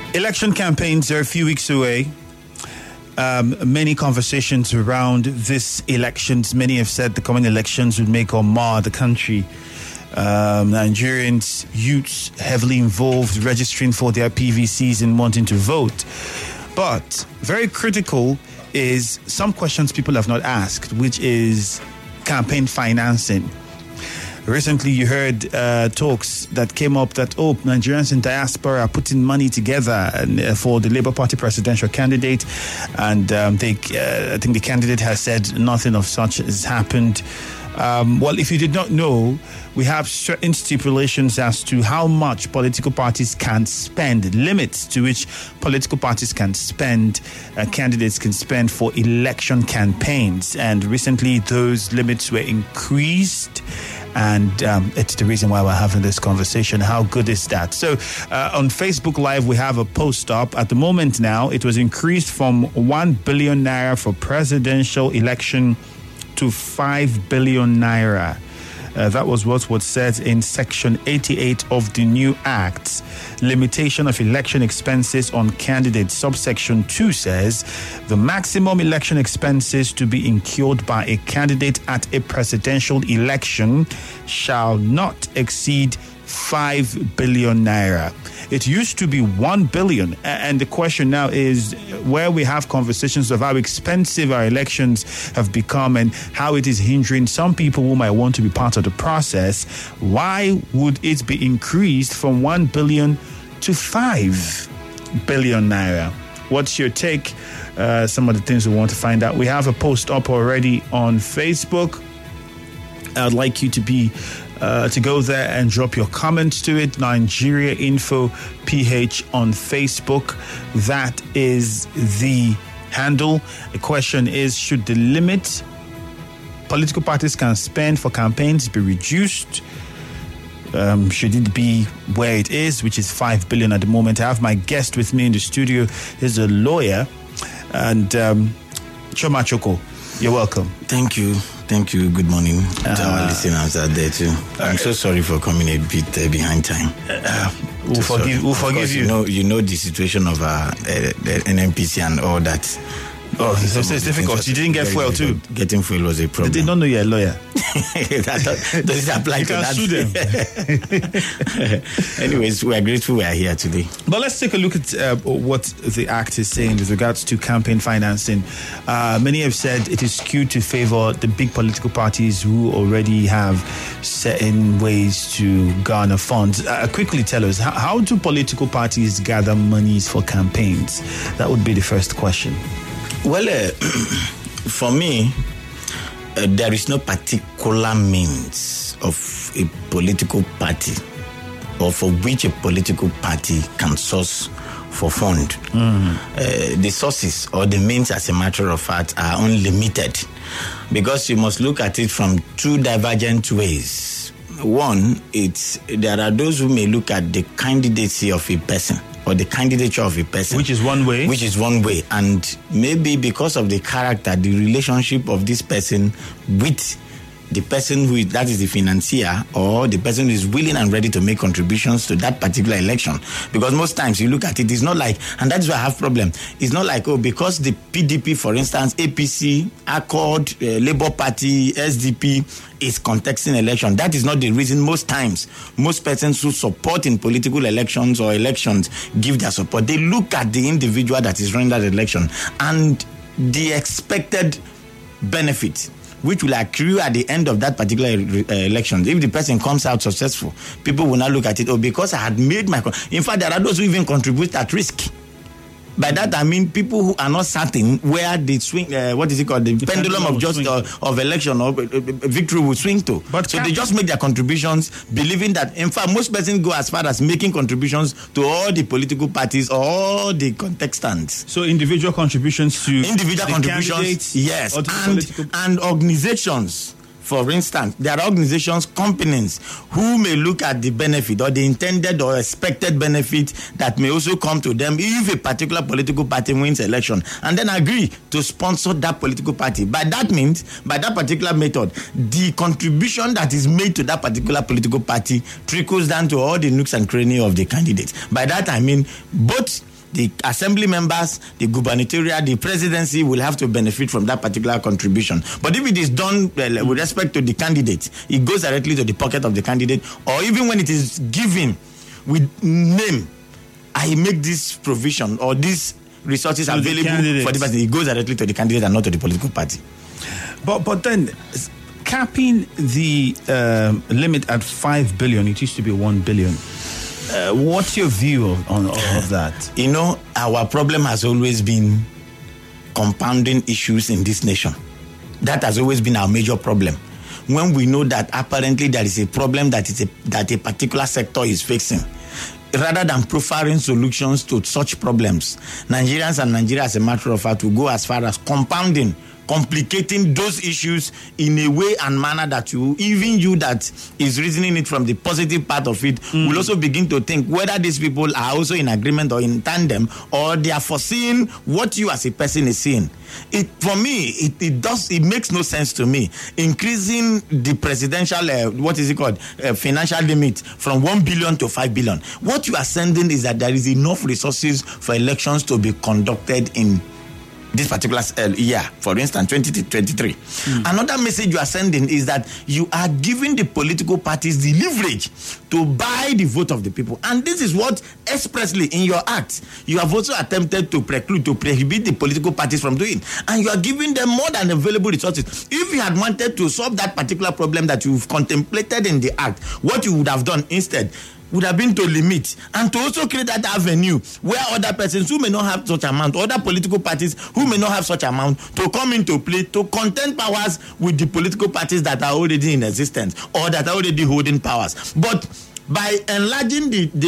Election campaigns are a few weeks away. Many conversations around this elections. Many have said the coming elections would make or mar the country. Nigerians, youths heavily involved, registering for their PVCs and wanting to vote. But very critical is some questions people have not asked, which is campaign financing. Recently, you heard talks that came up that, Nigerians in diaspora are putting money together for the Labour Party presidential candidate. And I think the candidate has said nothing of such has happened. Well, if you did not know, we have certain stipulations as to how much political parties can spend, limits to which political parties can spend, candidates can spend for election campaigns. And recently, those limits were increased. And it's the reason why we're having this conversation. How good is that? So on Facebook Live, we have a post up. At the moment now, it was increased from 1 billion naira for presidential election to 5 billion naira. That was what was said in Section 88 of the new Act. Limitation of election expenses on candidates. Subsection 2 says the maximum election expenses to be incurred by a candidate at a presidential election shall not exceed 5 billion naira. It used to be 1 billion. And the question now is where we have conversations of how expensive our elections have become and how it is hindering some people who might want to be part of the process. Why would it be increased from 1 billion to 5 billion naira? What's your take? Some of the things we want to find out. We have a post up already on Facebook. I'd like you to go there and drop your comments to it. Nigeria Info PH on Facebook. That is the handle. The question is, should the limit political parties can spend for campaigns be reduced? Should it be where it is, which is 5 billion at the moment? I have my guest with me in the studio. He's a lawyer. And Choma Choko, you're welcome. Thank you. Good morning to our listeners out there too. I'm so sorry for coming a bit behind time. We'll forgive you. You know the situation of the NNPC and all that. Oh, so it's difficult. You didn't get fuel too. Getting fuel was a problem. They don't know you're a lawyer. Does it apply you to can that? Sue them. Anyways, we are grateful we are here today. But let's take a look at what the Act is saying with regards to campaign financing. Many have said it is skewed to favor the big political parties who already have certain ways to garner funds. Quickly tell us, how do political parties gather monies for campaigns? That would be the first question. Well, for me, there is no particular means of a political party or for which a political party can source for fund. The sources or the means, as a matter of fact, are unlimited because you must look at it from two divergent ways. One, there are those who may look at the candidacy of a person or the candidature of a person. Which is one way. And maybe because of the character, the relationship of this person with the person that is the financier or the person who is willing and ready to make contributions to that particular election. Because most times you look at it, it's not like, and that's why I have problem. It's not like, because the PDP, for instance, APC, Accord, Labour Party, SDP is contesting election. That is not the reason. Most times, most persons who support in political elections or elections give their support. They look at the individual that is running that election and the expected benefit which will accrue at the end of that particular election. If the person comes out successful, people will not look at it, because I had made my... In fact, there are those who even contribute at risk. By that, I mean people who are not certain where the swing, the pendulum of justice of election or victory will swing to. So they just make their contributions, believing that, in fact, most persons go as far as making contributions to all the political parties or all the contestants. So individual contributions to candidates, yes, and organizations. For instance, there are organizations, companies who may look at the benefit or the intended or expected benefit that may also come to them if a particular political party wins election and then agree to sponsor that political party. By that means, by that particular method, the contribution that is made to that particular political party trickles down to all the nooks and crannies of the candidates. By that I mean both the assembly members, the gubernatorial, the presidency will have to benefit from that particular contribution. But if it is done with respect to the candidate, it goes directly to the pocket of the candidate, or even when it is given with name, I make this provision or these resources to available for the person, it goes directly to the candidate and not to the political party. But then capping the limit at 5 billion, it used to be 1 billion. What's your view of that? You know, our problem has always been compounding issues in this nation. That has always been our major problem. When we know that apparently there is a problem that a particular sector is facing, rather than profiling solutions to such problems, Nigerians and Nigeria, as a matter of fact, will go as far as complicating those issues in a way and manner that even you that is reasoning it from the positive part of it will also begin to think whether these people are also in agreement or in tandem, or they are foreseeing what you as a person is seeing. For me, it makes no sense to me increasing the presidential financial limit from 1 billion to 5 billion. What you are sending is that there is enough resources for elections to be conducted in this particular year, for instance, 2023. Another message you are sending is that you are giving the political parties the leverage to buy the vote of the people. And this is what expressly in your act you have also attempted to prohibit the political parties from doing. And you are giving them more than available resources. If you had wanted to solve that particular problem that you've contemplated in the act, what you would have done instead would have been to limit and to also create that avenue where other persons who may not have such amount, other political parties who may not have such amount, to come into play to contend powers with the political parties that are already in existence or that are already holding powers. But by enlarging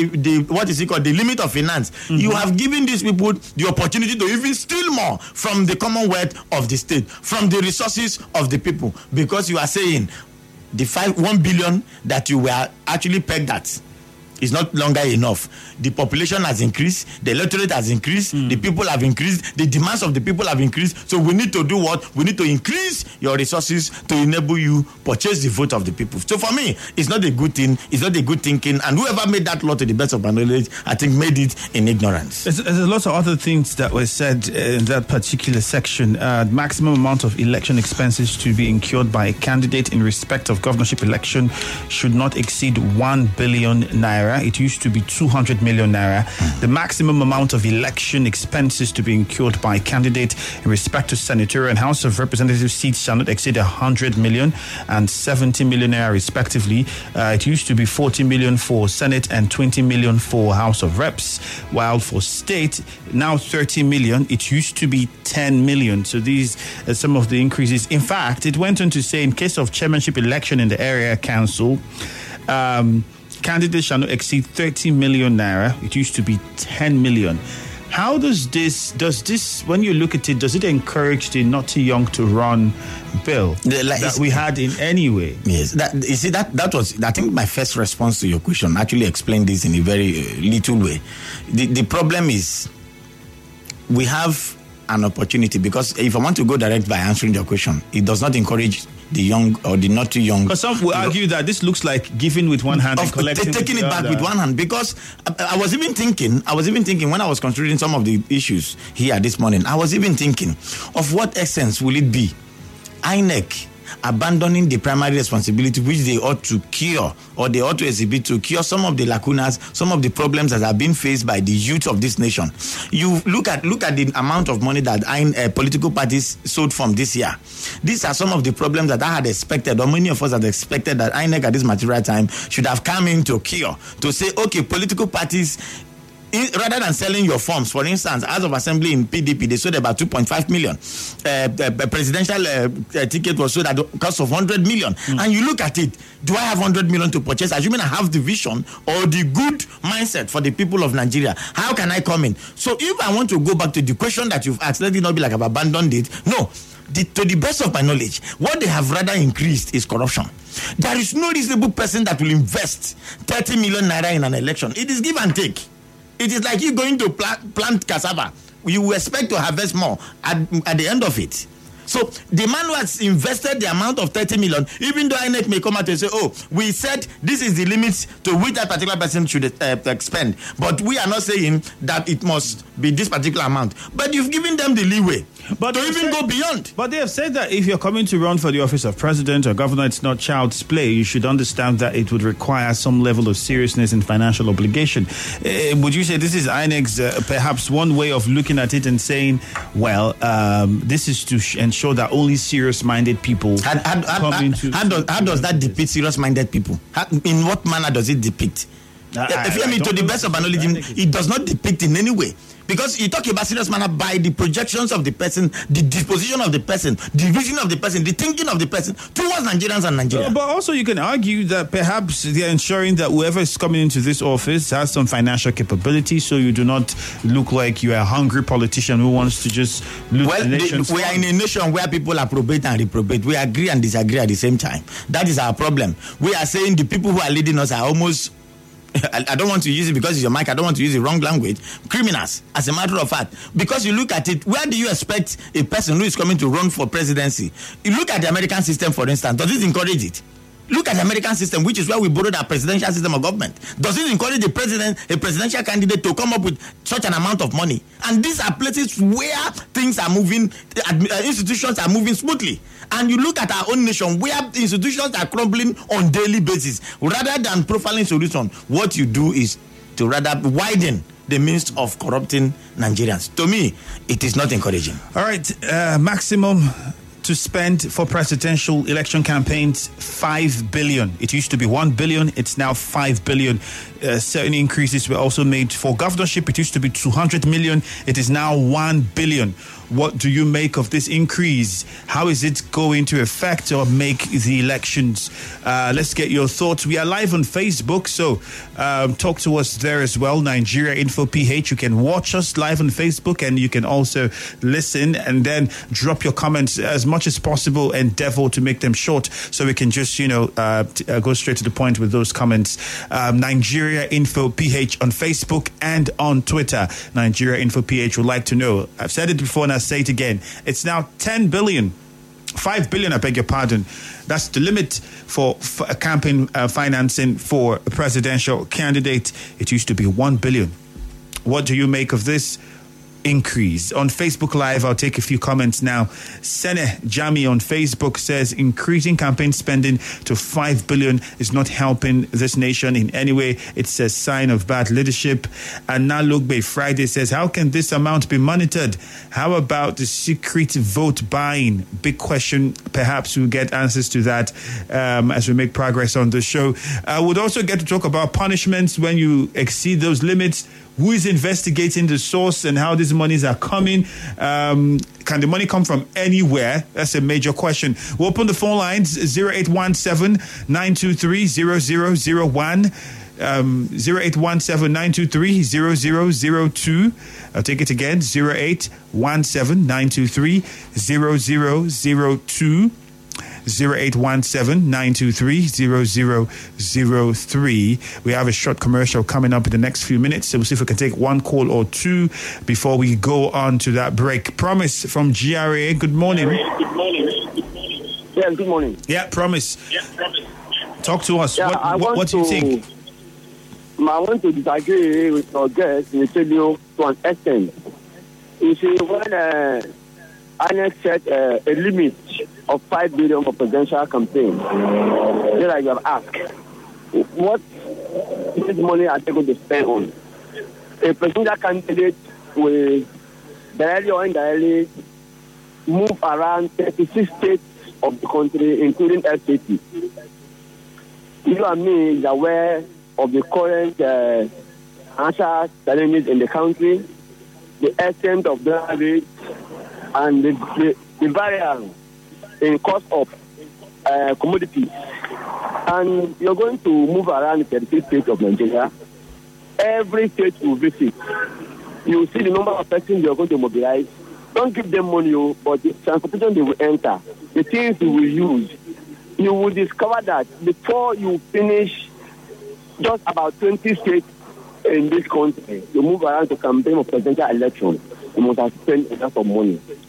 the limit of finance, you have given these people the opportunity to even steal more from the commonwealth of the state, from the resources of the people, because you are saying the 1 billion that you were actually pegged at is not longer enough. The population has increased, the electorate has increased, the people have increased, the demands of the people have increased. So we need to do what? We need to increase your resources to enable you purchase the vote of the people. So for me, it's not a good thing, it's not a good thinking, and whoever made that law, to the best of my knowledge, I think made it in ignorance. There's a lot of other things that were said in that particular section. Maximum amount of election expenses to be incurred by a candidate in respect of governorship election should not exceed 1 billion naira. It used to be 200 million naira. The maximum amount of election expenses to be incurred by a candidate in respect to senatorial and House of Representatives seats shall not exceed 100 million and 70 million naira respectively. It used to be 40 million for Senate and 20 million for House of Reps, while for state, now 30 million. It used to be 10 million. So these are some of the increases. In fact, it went on to say in case of chairmanship election in the area council, candidates shall not exceed 30 million naira. It used to be 10 million. How does this, when you look at it, does it encourage the not too young to run bill that we had in any way? Yes, that was, I think my first response to your question actually explained this in a very little way. The problem is we have an opportunity, because if I want to go direct by answering your question, it does not encourage the young or the not too young. Because some will argue that this looks like giving with one hand and collecting taking it back with one hand. Because I was even thinking when I was considering some of the issues here this morning, I was even thinking of what essence will it be INEC abandoning the primary responsibility which they ought to cure, or they ought to exhibit to cure some of the lacunas, some of the problems that are being faced by the youth of this nation. You look at the amount of money that political parties sold from this year. These are some of the problems that I had expected, or many of us had expected, that INEC at this material time should have come in to cure, to say, okay, political parties, rather than selling your forms, for instance, House of Assembly in PDP, they sold about 2.5 million. Presidential ticket was sold at the cost of 100 million. And you look at it, do I have 100 million to purchase? Assuming I have the vision or the good mindset for the people of Nigeria, how can I come in? So if I want to go back to the question that you've asked, let it not be like I've abandoned it. No. To the best of my knowledge, what they have rather increased is corruption. There is no reasonable person that will invest 30 million naira in an election. It is give and take. It is like you going to plant cassava. You expect to harvest more at the end of it. So the man who has invested the amount of 30 million, even though INEC may come out and say, oh, we said this is the limit to which that particular person should spend, but we are not saying that it must be this particular amount. But you've given them the leeway to even go beyond. But they have said that if you're coming to run for the office of president or governor, it's not child's play. You should understand that it would require some level of seriousness and financial obligation. Would you say this is INEC's perhaps one way of looking at it and saying, well, this is to ensure that only serious-minded people come into... How does that depict serious-minded people? In what manner does it depict? If you mean to the best of my knowledge, it does not depict in any way. Because you talk about serious manner by the projections of the person, the disposition of the person, the vision of the person, the thinking of the person towards Nigerians and Nigeria. But also you can argue that perhaps they're ensuring that whoever is coming into this office has some financial capability, so you do not look like you are a hungry politician who wants to just loot the nation. We are in a nation where people approbate and reprobate. We agree and disagree at the same time. That is our problem. We are saying the people who are leading us are almost... I don't want to use it because it's your mic. I don't want to use the wrong language. Criminals, as a matter of fact. Because you look at it, where do you expect a person who is coming to run for presidency? You look at the American system, for instance. Does it encourage it? Look at the American system, which is where we borrowed our presidential system of government. Does it encourage a presidential candidate to come up with such an amount of money? And these are places where things are moving, institutions are moving smoothly. And you look at our own nation, where institutions are crumbling on daily basis. Rather than profiling solution, what you do is to rather widen the means of corrupting Nigerians. To me, it is not encouraging. All right, maximum to spend for presidential election campaigns, 5 billion. It used to be 1 billion. It's now 5 billion. Certain increases were also made for governorship. It used to be 200 million. It is now 1 billion. What do you make of this increase? How is it going to affect or make the elections? Let's get your thoughts. We are live on Facebook, so talk to us there as well. Nigeria Info PH. You can watch us live on Facebook, and you can also listen and then drop your comments as much as possible. Endeavor to make them short so we can just, go straight to the point with those comments. Nigeria Info PH on Facebook and on Twitter. Nigeria Info PH would like to know. I've said it before and I say it again. It's now 10 billion. 5 billion, I beg your pardon. That's the limit for campaign financing for a presidential candidate. It used to be 1 billion. What do you make of this increase? On Facebook Live, I'll take a few comments now. Sene Jami on Facebook says increasing campaign spending to 5 billion is not helping this nation in any way. It's a sign of bad leadership. And Nalugbe Friday says, how can this amount be monitored? How about the secret vote buying? Big question. Perhaps we'll get answers to that as we make progress on the show. I would also get to talk about punishments when you exceed those limits. Who is investigating the source and how these monies are coming? Can the money come from anywhere? That's a major question. We'll open the phone lines 0817-923-0001, 0817-923-0002. I'll take it again, 0817-923-0002. 0817-923-0003. We have a short commercial coming up in the next few minutes, so we'll see if we can take one call or two before we go on to that break. Promise from GRA. Good morning. Yeah, good morning. Yeah, Promise. Talk to us. Yeah, what do you think? I want to disagree with your guest in the to an extent. You see, when INEC set a limit of 5 billion for presidential campaign, then I have asked, what is this money are they going to spend on? A presidential candidate will directly or indirectly move around 36 states of the country, including FCT. You and me is aware of the current financial challenges in the country, the extent of the rate, and the variance in cost of commodities. And you're going to move around the 36 states of Nigeria. Every state you visit, you will see the number of persons you're going to mobilize. Don't give them money, but the transportation they will enter, the things you will use, you will discover that before you finish just about 20 states in this country, you move around to campaign for presidential election, you must have spent enough of money.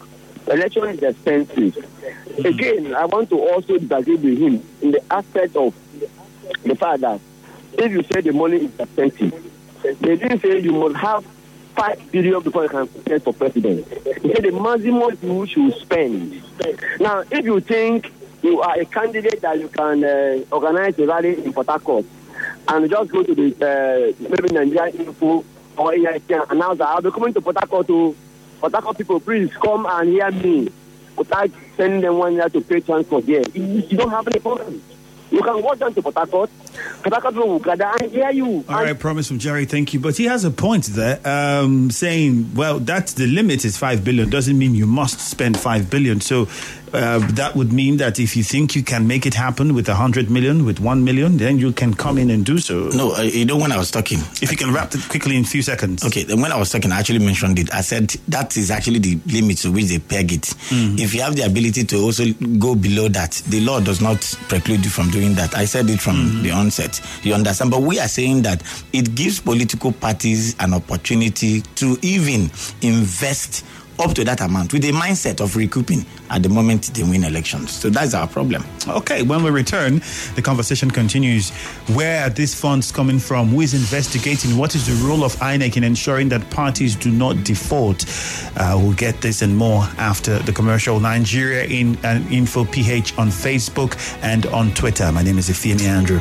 election is expensive. Again, I want to also disagree with him in the aspect of the fact that if you say the money is expensive, they didn't say you must have 5 billion before you can contest for president. They said the maximum you should spend. Now, if you think you are a candidate that you can organize a rally in Port Harcourt and just go to the maybe Nigerian Info or AIT and announce that I'll be coming to Port Harcourt to Port Harcourt people, please come and hear me without sending them 1 year to pay transport here. You don't have any problem. You can walk down to Port Harcourt. Port Harcourt will gather and hear you. All right, promise from Jerry, thank you. But he has a point there, saying, well, that's the limit is 5 billion. Doesn't mean you must spend 5 billion. So that would mean that if you think you can make it happen with 100 million, with 1 million, then you can come in and do so. No, when I was talking. If you can wrap it quickly in a few seconds. Okay, then when I was talking, I actually mentioned it. I said that is actually the limit to which they peg it. If you have the ability to also go below that, the law does not preclude you from doing that. I said it from the onset. You understand? But we are saying that it gives political parties an opportunity to even invest up to that amount with a mindset of recouping at the moment they win elections. So that's our problem. Okay, when we return, the conversation continues. Where are these funds coming from? Who is investigating? What is the role of INEC in ensuring that parties do not default? We'll get this and more after the commercial. Nigeria Info PH on Facebook and on Twitter. My name is Ifeanyi Andrew.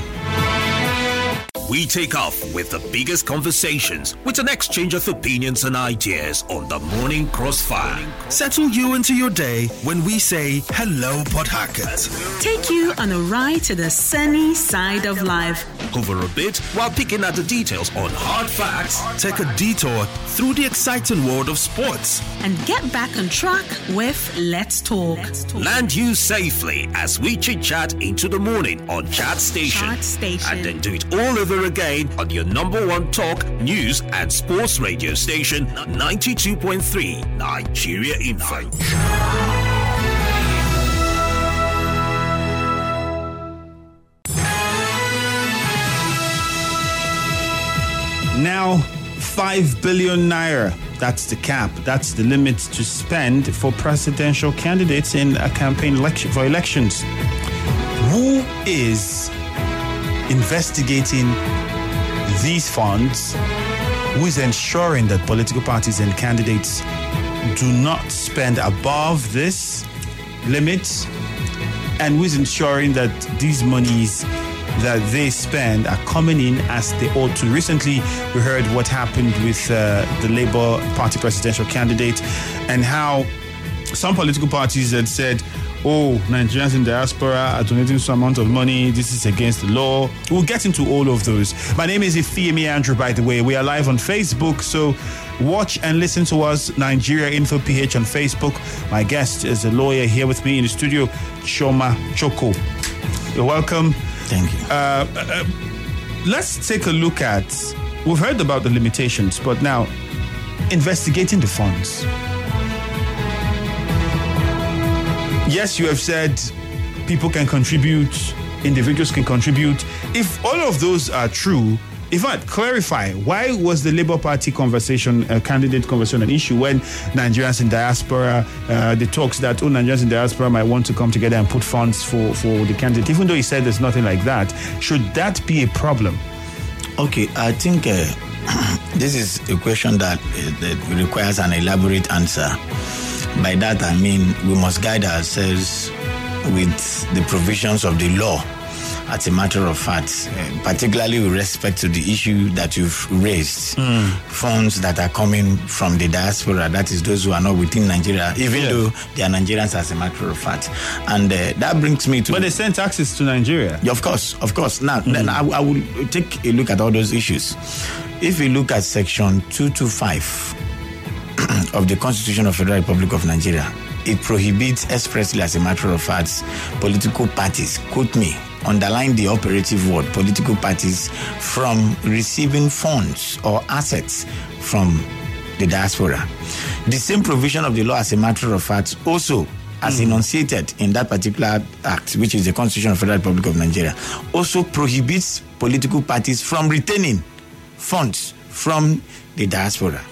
We take off with the biggest conversations with an exchange of opinions and ideas on the Morning Crossfire. Settle you into your day when we say hello, Port Harcourt. Take you on a ride to the sunny side of life. Cover a bit while picking at the details on hard facts. Take a detour through the exciting world of sports. And get back on track with Let's Talk. Land you safely as we chit-chat into the morning on Chat Station. And then do it all over again on your number one talk, news and sports radio station, 92.3 Nigeria Info. Now, 5 billion naira. That's the cap. That's the limit to spend for presidential candidates in a campaign for elections. Who is investigating these funds? Who is ensuring that political parties and candidates do not spend above this limit? And who is ensuring that these monies that they spend are coming in as they ought to? Recently, we heard what happened with the Labour Party presidential candidate and how some political parties had said, oh, Nigerians in diaspora are donating some amount of money. This is against the law. We'll get into all of those. My name is Ifeanyi Andrew, by the way. We are live on Facebook, so watch and listen to us, Nigeria Info PH on Facebook. My guest is a lawyer here with me in the studio, Chioma Choko. You're welcome. Thank you. Let's take a look at, we've heard about the limitations, but now, investigating the funds. Yes, you have said people can contribute, individuals can contribute. If all of those are true, in fact, clarify, why was the Labour Party conversation, candidate conversation, an issue when Nigerians in diaspora, the talks that Nigerians in diaspora might want to come together and put funds for the candidate, even though he said there's nothing like that? Should that be a problem? Okay, I think this is a question that requires an elaborate answer. By that, I mean we must guide ourselves with the provisions of the law. As a matter of fact, particularly with respect to the issue that you've raised, funds that are coming from the diaspora, that is those who are not within Nigeria, even though they are Nigerians as a matter of fact. And that brings me to... But they send taxes to Nigeria. Yeah, of course. Now, then I will take a look at all those issues. If you look at Section 225 of the Constitution of the Federal Republic of Nigeria, it prohibits expressly, as a matter of fact, political parties, quote me, underline the operative word, political parties, from receiving funds or assets from the diaspora. The same provision of the law, as a matter of fact, also, as enunciated in that particular act, which is the Constitution of the Federal Republic of Nigeria, also prohibits political parties from retaining funds from the diaspora.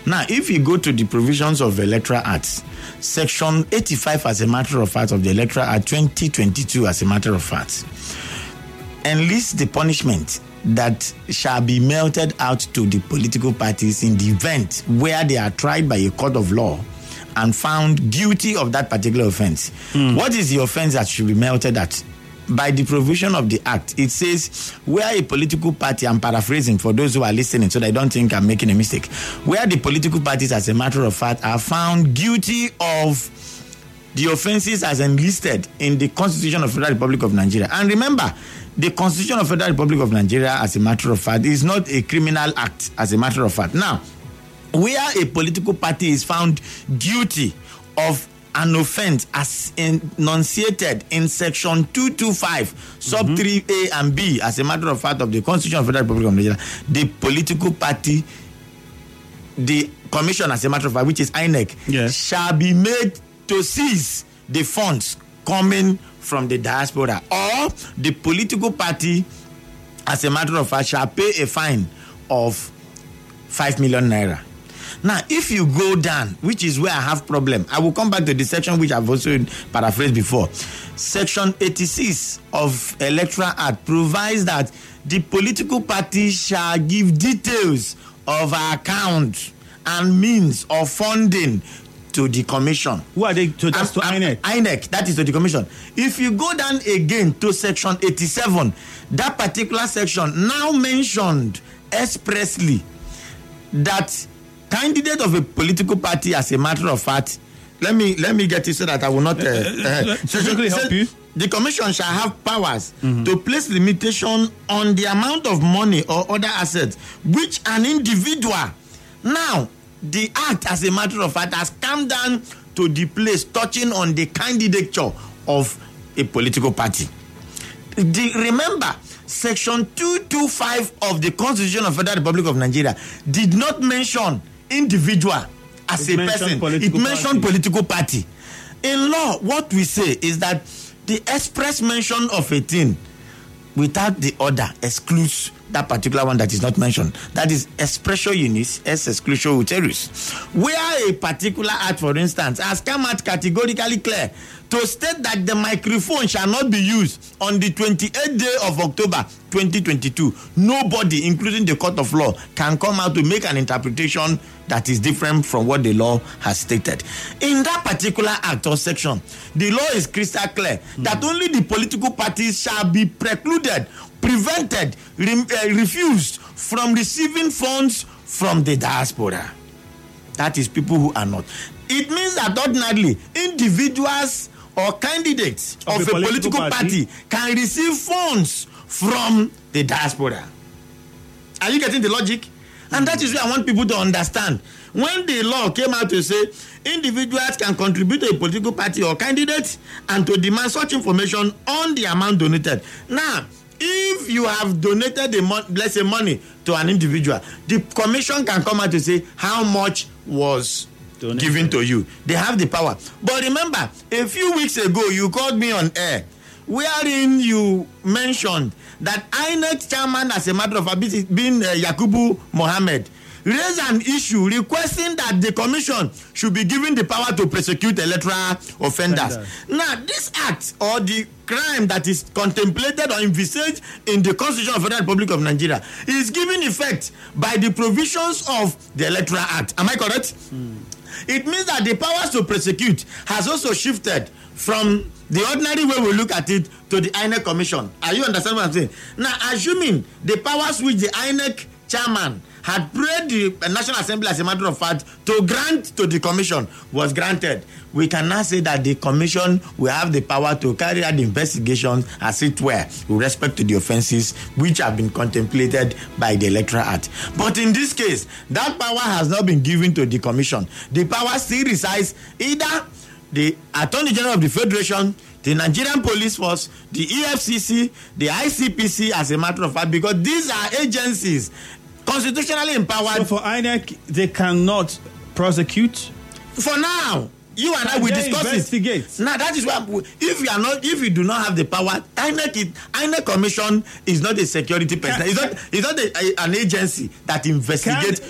Now, if you go to the provisions of Electoral Act, Section 85, as a matter of fact, of the Electoral Act 2022, as a matter of fact, enlists the punishment that shall be meted out to the political parties in the event where they are tried by a court of law and found guilty of that particular offense. What is the offense that should be meted at? By the provision of the act, it says where a political party, I'm paraphrasing for those who are listening so they don't think I'm making a mistake, where the political parties, as a matter of fact, are found guilty of the offenses as enlisted in the Constitution of the Federal Republic of Nigeria. And remember, the Constitution of the Federal Republic of Nigeria, as a matter of fact, is not a criminal act, as a matter of fact. Now, where a political party is found guilty of an offense as enunciated in Section 225, sub 3A and B, as a matter of fact, of the Constitution of the Federal Republic of Nigeria, the political party, the commission, as a matter of fact, which is INEC, shall be made to seize the funds coming from the diaspora, or the political party, as a matter of fact, shall pay a fine of 5 million naira. Now, if you go down, which is where I have problem, I will come back to the section which I've also paraphrased before. Section 86 of Electoral Act provides that the political party shall give details of account and means of funding to the commission. Who are they? That's to INEC. INEC, that is to the commission. If you go down again to Section 87, that particular section now mentioned expressly that candidate of a political party, as a matter of fact, let me get it so that I will not help you. The commission shall have powers to place limitation on the amount of money or other assets which an individual. Now, the act, as a matter of fact, has come down to the place touching on the candidature of a political party. Remember, Section 225 of the Constitution of the Federal Republic of Nigeria did not mention individual as a person. It mentioned political party. In law, what we say is that the express mention of a thing without the order excludes that particular one that is not mentioned. That is expressio unis, es exclusio uterus. Where a particular act, for instance, has come out categorically clear to state that the microphone shall not be used on the 28th day of October 2022. Nobody, including the court of law, can come out to make an interpretation that is different from what the law has stated. In that particular act or section, the law is crystal clear that only the political parties shall be precluded, prevented, refused from receiving funds from the diaspora. That is people who are not. It means that ordinarily, individuals or candidates of a political party can receive funds from the diaspora. Are you getting the logic? And that is where I want people to understand. When the law came out to say individuals can contribute to a political party or candidate and to demand such information on the amount donated. Now, if you have donated let's say money to an individual, the commission can come out to say how much was given to you. They have the power. But remember, a few weeks ago, you called me on air, wherein you mentioned that INEC chairman, as a matter of fact, being Yakubu Mohammed, raised an issue requesting that the commission should be given the power to prosecute electoral offenders. Now, this act or the crime that is contemplated or envisaged in the Constitution of the Federal Republic of Nigeria is given effect by the provisions of the Electoral Act. Am I correct? It means that the powers to prosecute has also shifted from the ordinary way we look at it to the INEC commission. Are you understanding what I'm saying? Now, assuming the powers which the INEC chairman had prayed the National Assembly, as a matter of fact, to grant to the commission was granted, we can now say that the commission will have the power to carry out the investigation, as it were, with respect to the offences which have been contemplated by the Electoral Act. But in this case, that power has not been given to the commission. The power still resides either the Attorney General of the Federation, the Nigerian Police Force, the EFCC, the ICPC, as a matter of fact, because these are agencies constitutionally empowered. So for INEC, they cannot prosecute? For now, You and I will discuss it. Now that is why if you do not have the power, INEC Commission is not a security person. It's not an agency that investigates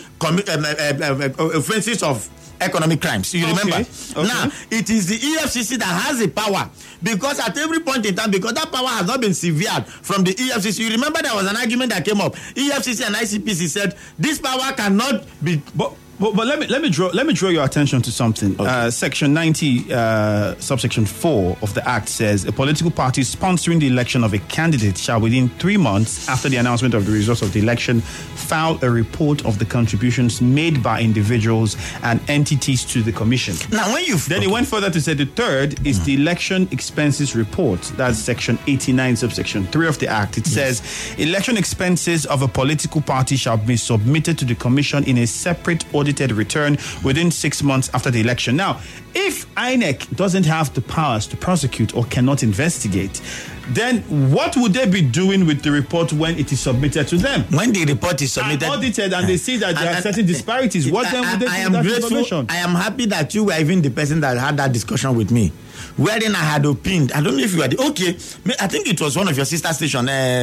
offenses of economic crimes. You remember? Okay. Now, it is the EFCC that has the power, because at every point in time, because that power has not been severed from the EFCC. You remember there was an argument that came up. EFCC and ICPC said this power cannot be. But let me draw your attention to something. Okay. Section 90, subsection 4 of the Act says a political party sponsoring the election of a candidate shall, within 3 months after the announcement of the results of the election, file a report of the contributions made by individuals and entities to the commission. Now, Then it went further to say the third is the election expenses report. That's section 89, subsection 3 of the Act. It says election expenses of a political party shall be submitted to the commission in a separate audited return within 6 months after the election. Now, if INEC doesn't have the powers to prosecute or cannot investigate, then what would they be doing with the report when it is submitted to them? When the report is submitted and audited and they see that there are certain disparities, what then would they do with that information? I am happy that you were even the person that had that discussion with me, wherein I had opined. I don't know if you were okay. I think it was one of your sister station,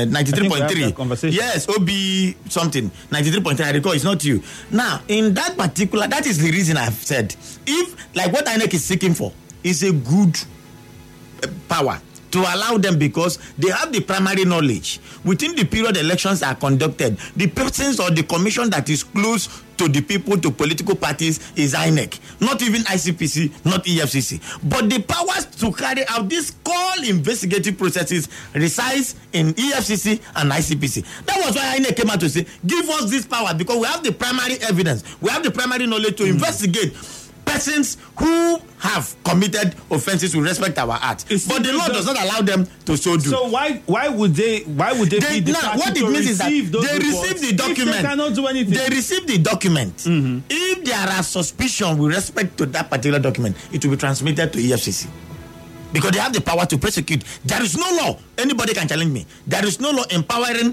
93.3. Yes, OB something, 93.3. I recall it's not you. Now, in that particular, that is the reason I've said, if like what INEC is seeking for is a good power to allow them, because they have the primary knowledge within the period elections are conducted. The persons or the commission that is close to the people, to political parties, is INEC, not even ICPC, not EFCC. But the powers to carry out these core investigative processes resides in EFCC and ICPC. That was why INEC came out to say, give us this power, because we have the primary evidence, we have the primary knowledge to investigate persons who have committed offenses with respect to our act. But the law does not allow them to so do. So why would they be the now, what it means is that they receive the document. They cannot do anything. They receive the document. Mm-hmm. If there are suspicion with respect to that particular document, it will be transmitted to EFCC. Because they have the power to prosecute. There is no law. Anybody can challenge me. There is no law empowering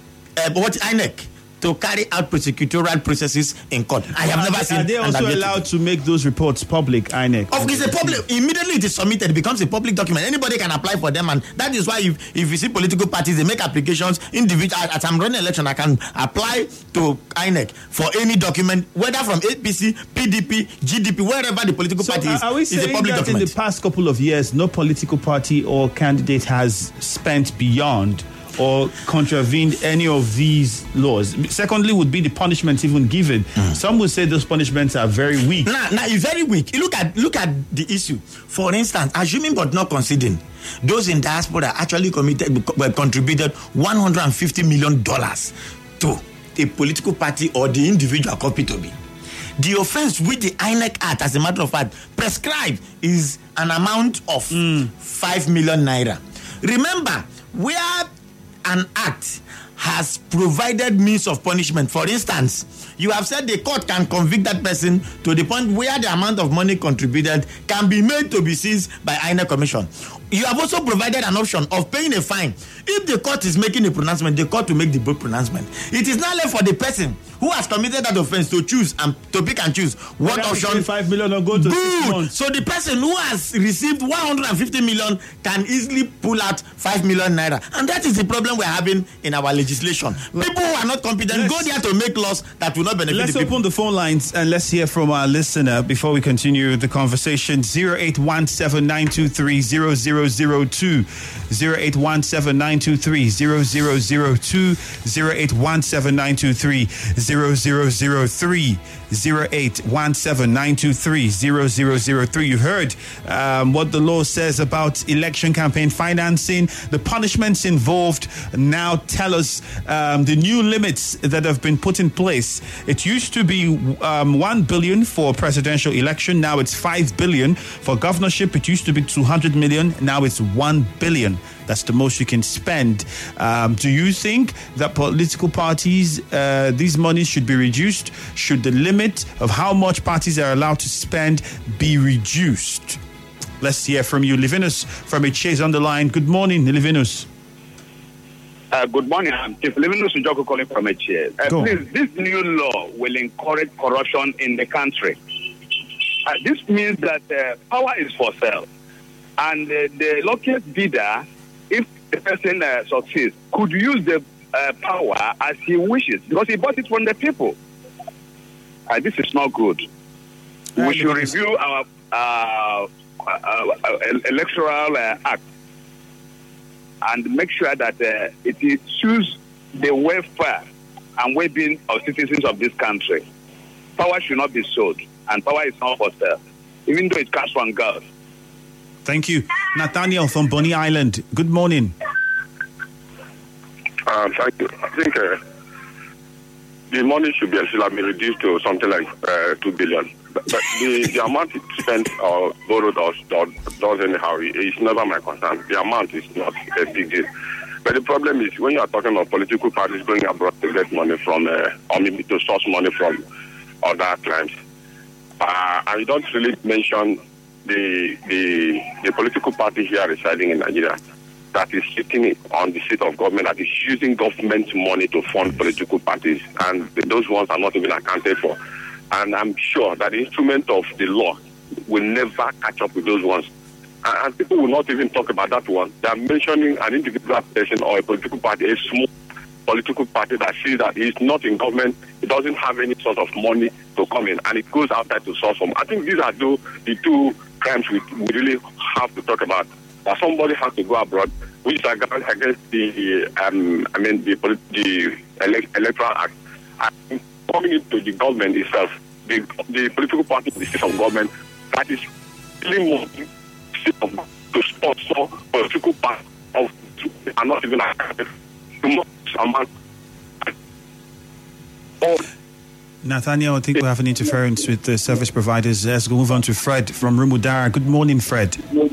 INEC to carry out prosecutorial processes in court. I have never seen. Are they also allowed to make those reports public, INEC? Of course, a public. Immediately it is submitted, it becomes a public document. Anybody can apply for them, and that is why if you see political parties, they make applications. Individual, as I'm running election, I can apply to INEC for any document, whether from APC, PDP, GDP, wherever the political party is. Are we saying a public that document. In the past couple of years, no political party or candidate has spent beyond or contravened any of these laws? Secondly, would be the punishments even given. Some would say those punishments are very weak. Now it's very weak. Look at the issue. For instance, assuming but not conceding, those in diaspora actually contributed $150 million to a political party or the individual copy to be. The offense with the INEC Act, as a matter of fact, prescribed is an amount of 5 million naira. Remember, where an act has provided means of punishment, for instance, you have said the court can convict that person to the point where the amount of money contributed can be made to be seized by INEC Commission. You have also provided an option of paying a fine. If the court is making a pronouncement, the court will make the pronouncement. It is now left for the person who has committed that offense to choose and to pick and choose what option. 5 million or go to 6 months. So the person who has received 150 million can easily pull out 5 million naira, and that is the problem we're having in our legislation. People who are not competent go there to make laws that will not benefit the people. Let's open the phone lines and let's hear from our listener before we continue the conversation. 0817-923-0002, 0817-923-0002, 0817-923-0003, 0817-923-0003. You heard what the law says about election campaign financing, the punishments involved. Now tell us the new limits that have been put in place. It used to be 1 billion for presidential election. Now it's 5 billion. For governorship, it used to be 200 million. Now it's 1 billion. That's the most you can spend. Do you think that political parties, these monies should be reduced? Should the limit of how much parties are allowed to spend be reduced? Let's hear from you. Livinus from a Chase on the line. Good morning, Livinus. Good morning. I'm Chief Livinus Ujoko calling from a Chase. Please, this new law will encourage corruption in the country. this means that power is for sale. And the luckiest bidder, if the person succeeds, could use the power as he wishes because he bought it from the people. This is not good. We should review our electoral act and make sure that it suits the welfare and well-being of citizens of this country. Power should not be sold, and power is not for sale, even though it comes from God. Thank you. Nathaniel from Bonny Island. Good morning. Thank you. I think the money should be reduced to something like 2 billion. But the amount it spent or borrowed or does anyhow is never my concern. The amount is not a big deal. But the problem is when you are talking about political parties going abroad to get money from, or maybe to source money from other clients, and you don't really mention the political party here residing in Nigeria that is sitting on the seat of government, that is using government money to fund political parties, and those ones are not even accounted for. And I'm sure that the instrument of the law will never catch up with those ones. And people will not even talk about that one. They are mentioning an individual person or a political party, a small political party that sees that he's not in government, it doesn't have any sort of money to come in, and it goes outside to source from. I think these are the two crimes we really have to talk about. That somebody has to go abroad, which is against the Electoral Act. And coming into the government itself, the political party, the system of government, that is really more to sponsor political parties are not even accounted for. Nathaniel, I think we have an interference with the service providers. Let's move on to Fred from Rumudara. Good morning, Fred.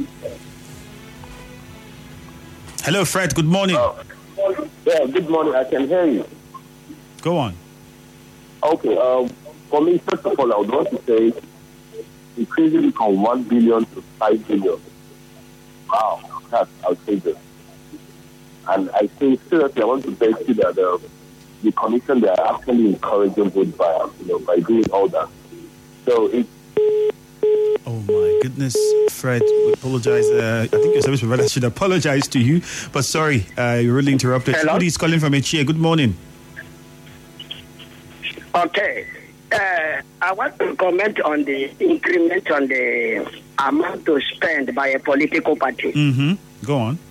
Hello, Fred. Good morning. Yeah, good morning. I can hear you. Go on. Okay. For me, first of all, I would want to say increasing from 1 billion to 5 billion. Wow, that's outrageous. And I think seriously, I want to say that the commission, they are actually encouraging vote buyers, by doing all that. So it's. Oh my goodness, Fred, we apologize. I think your service provider should apologize to you, but sorry, you're really interrupted. Somebody's calling from Echie. Good morning. Okay. I want to comment on the increment on the amount to spend by a political party. Mm-hmm. Go on.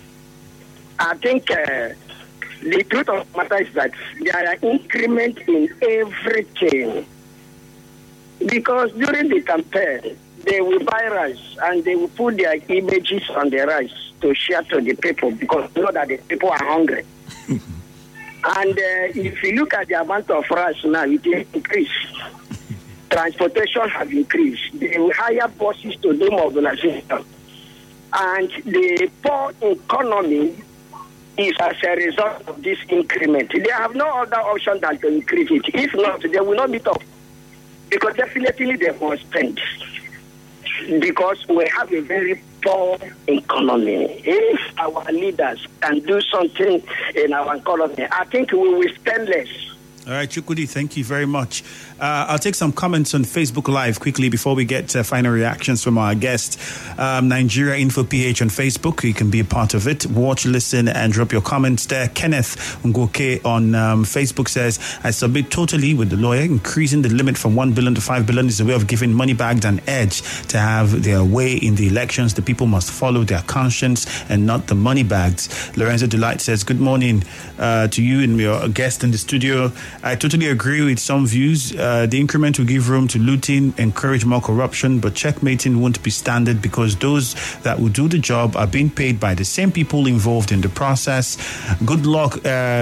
I think the truth of the matter is that there are increments in everything. Because during the campaign, they will buy rice and they will put their images on the rice to share to the people because they know that the people are hungry. And if you look at the amount of rice now, it will increase. Transportation has increased. They will hire buses to do mobilization. And the poor economy is as a result of this increment. They have no other option than to increase it. If not, they will not meet up. Because definitely they must spend. Because we have a very poor economy. If our leaders can do something in our economy, I think we will spend less. All right, Chukwudi, thank you very much. I'll take some comments on Facebook Live quickly before we get final reactions from our guest. Nigeria Info PH on Facebook. You can be a part of it. Watch, listen, and drop your comments there. Kenneth Ngoke on Facebook says, I submit totally with the lawyer. Increasing the limit from 1 billion to 5 billion is a way of giving money bags an edge to have their way in the elections. The people must follow their conscience and not the money bags. Lorenzo Delight says, good morning to you and your guest in the studio. I totally agree with some views. The increment will give room to looting, encourage more corruption, but checkmating won't be standard because those that will do the job are being paid by the same people involved in the process. Good luck,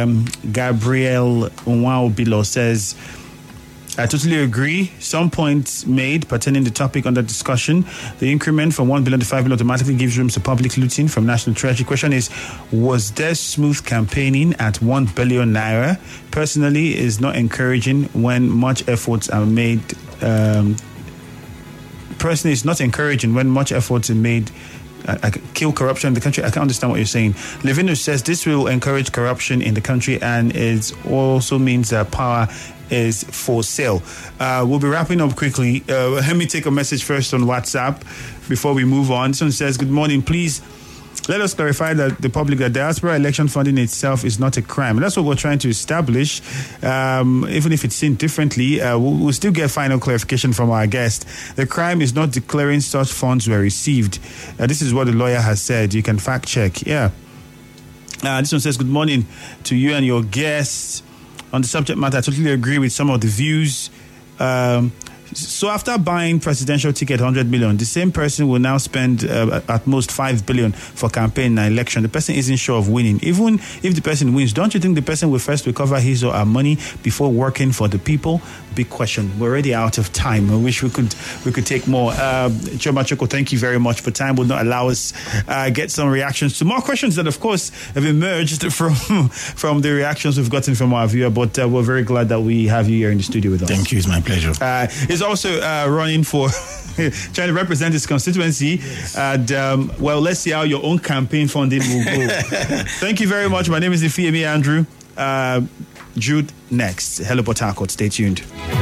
Gabriel Unwao-Bilo says, I totally agree. Some points made pertaining the topic under discussion. The increment from 1 billion to 5 billion automatically gives room to public looting from National Treasury. Question is, was there smooth campaigning at 1 billion naira? Personally, is not encouraging when much efforts are made. Personally, it's not encouraging when much efforts are made kill corruption in the country. I can't understand what you're saying. Levino says this will encourage corruption in the country, and it also means that power is for sale. We'll be wrapping up quickly. Let me take a message first on WhatsApp before we move on. This one says, good morning, please let us clarify that the public that diaspora election funding itself is not a crime. That's what we're trying to establish. Even if it's seen differently, we'll still get final clarification from our guest. The crime is not declaring such funds were received. This is what the lawyer has said. You can fact check. Yeah. This one says, good morning to you and your guests. On the subject matter, I totally agree with some of the views. So after buying presidential ticket 100 million, the same person will now spend at most 5 billion for campaign and election. The person isn't sure of winning. Even if the person wins, don't you think the person will first recover his or her money before working for the people? Big question. We're already out of time. I wish we could take more. Choma Choko, thank you very much for time. Would not allow us get some reactions to more questions that, of course, have emerged from the reactions we've gotten from our viewer. But we're very glad that we have you here in the studio with us. Thank you. It's my pleasure. He's also running for trying to represent his constituency. Yes. And let's see how your own campaign funding will go. Thank you very much. My name is Ifeami Andrew. Jude next. Hello, Port Harcourt. Stay tuned.